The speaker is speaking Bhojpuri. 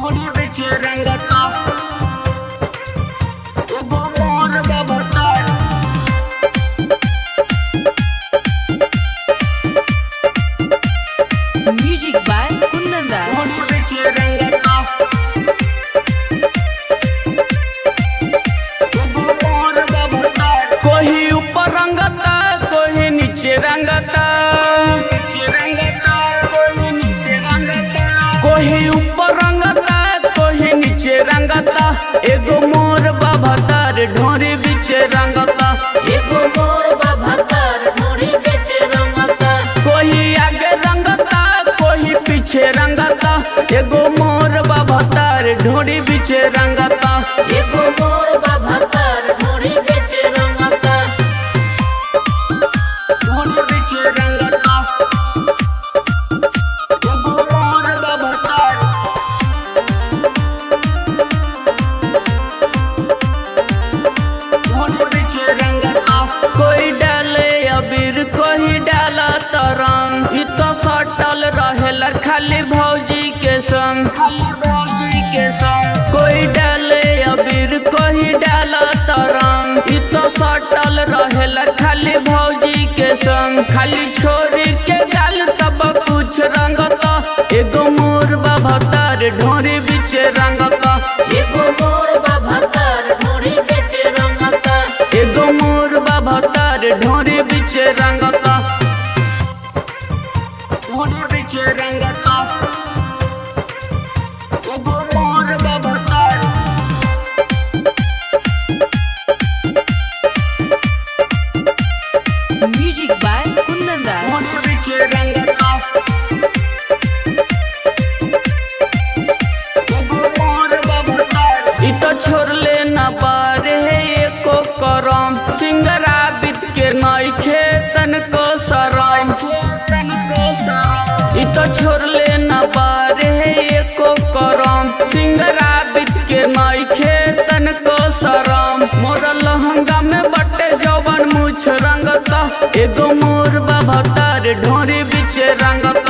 ढोली बिच रंगता एगो मोर बबता Music by Kundan Das. ढोली बिच रंगता एगो मोर बबता कोई ऊपर रंगता कोई नीचे रंगता कोई ऊपर रंगता कोई नीचे रंगता एगो मोर बबतार ढोरी बिच रंगता एगो मोर बबतार ढोरी बिच रंगता कोई आगे रंगता कोई पीछे रंगता एगो मोर बबतार ढोरी बिच रंगता एगो मोर बबतार ढोरी बिच रंगता ढोरी बिच रंगता एगो मोर बबतार ढोली बिच रंगता कोई डाले अबीर कोई डाला तरंग इ तो सटल रहेला खाली भौजी के संग कोई डाले अबीर कोई डाला तरंग इ तो सटल रहेला खाली भौजी के संग खाली छोरी के गाल सब कुछ रंगता एगो मोर बबतार ढोरी बिच रंगता एगो मोर बबतार ढोरी बिच रंगता एगो मोर बबतार ढोरी बिच रंगता ढोरी बिच रंगता एगो मोर बबतार Music by Kundan Das. ढोली बिच रंगता एगो मोर बबतार इ तो छोड़ले न पारे एको करम सिंगरा बित के नइखे तनको शरम इ तो छोड़ले न पारे एको करम सिंगरा बित के नइखे तनको शरम मोर लहंगा में बटे जवन मुछ रंगता एगो मोर बबतार ढोरी बिच रंगता